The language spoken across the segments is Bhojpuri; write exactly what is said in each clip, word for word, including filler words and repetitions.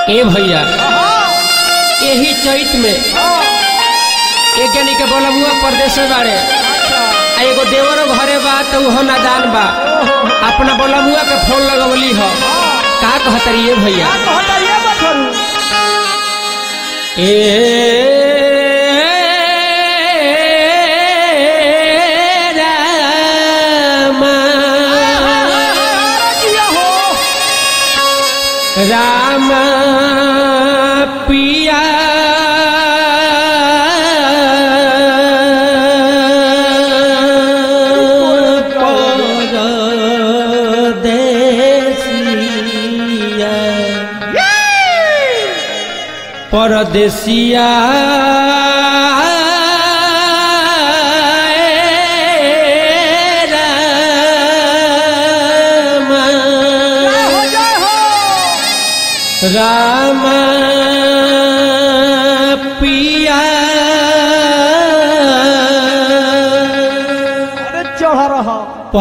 ए भैया यही चैत में एक जनी के बोलबुआ परदेश बाड़े आ एगो देवरो घरे बा तो उहो नादान बा अपना बोलबुआ के फोन लगवली हो का कहतरी ए भैया ए राम पिया परदेसिया परदेसिया राम पिया अरे चढ़ा रहा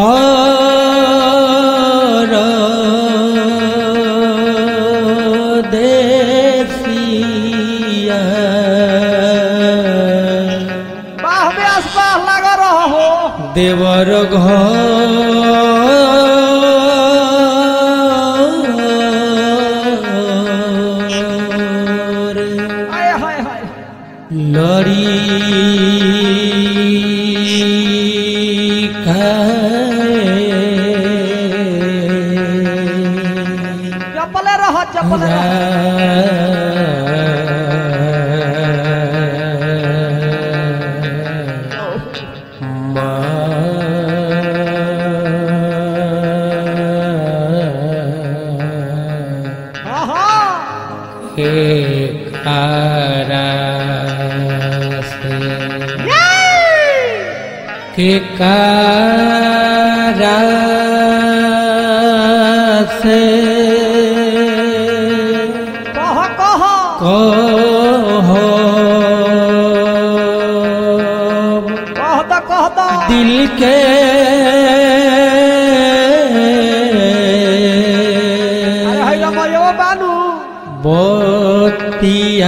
परदेसिया बाह में आसपास लगा रहा हो देवर घर लड़ी चपले रहा चपले के कारा से कह कह कहो कहता कहता दिल के अरे हाय रमयो बानू बोतिया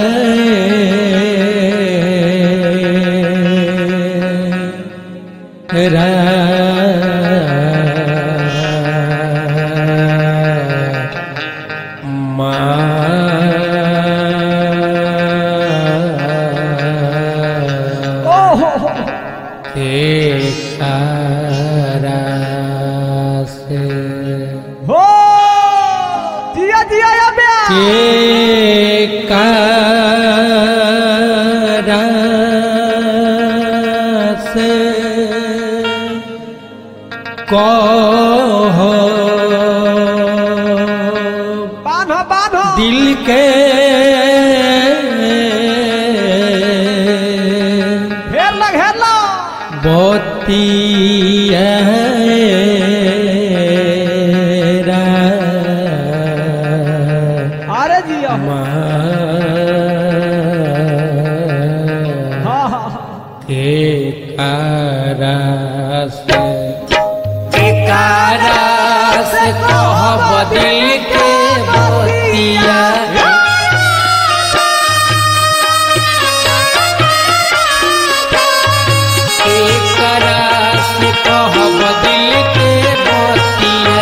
हो दिया दिया या बे के कारा से कहो बान्हो बान्हो दिल के घेर ला घेर ला बोतिया अरे जिया हाँ हाँ के कारा से के कारा से कहब दिल के बोतिया के कारा से कहब दिल के बोतिया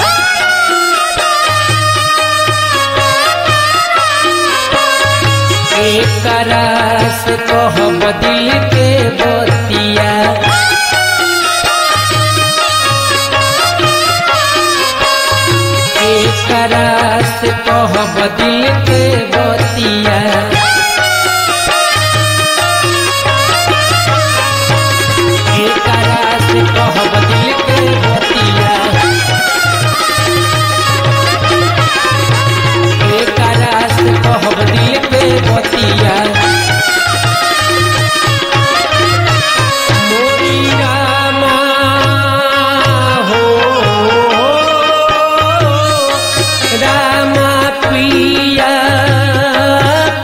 के कारा से कहब दिल के बोतिया करास कहब दिल के बतिया करास कहब दिल के बतिया करास कहब दिल के बतिया मोरी रामा हो रामा पिया